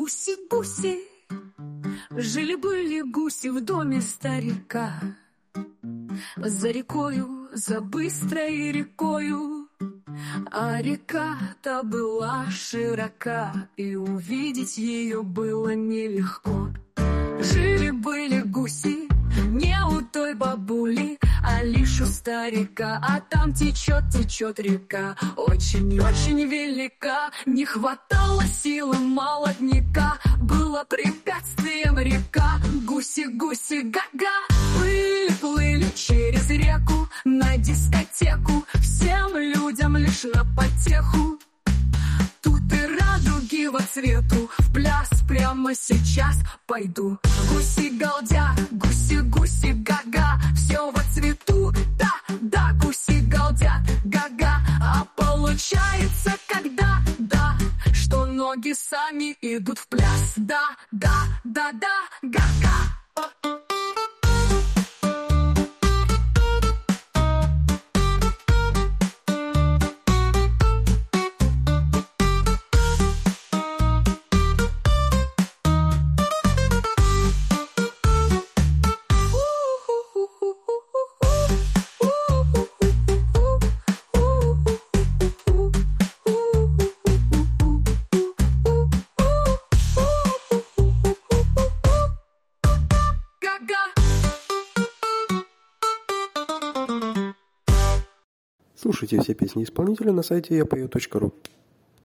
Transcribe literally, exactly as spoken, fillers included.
Гуси-гуси, жили-были гуси в доме старика. За рекою, за быстрой рекою, а река-то была широка, и увидеть ее было нелегко. Жили-были гуси не у той бабули, а лишь у старика. А там течет, течет река, очень-очень велика. Не хватало силы молодняка, было препятствием река. Гуси-гуси, га-га, плыли-плыли через реку на дискотеку, всем людям лишь на потеху. Тут и радуги во цвету, в пляс прямо сейчас пойду. Гуси галдят, гуси-гуси, га-га, все во цвету, да-да, гуси галдят, га-га. А получается, когда, да, что ноги сами идут в пляс, да-да-да-да, га-га. Слушайте все песни исполнителя на сайте я пою точка ру.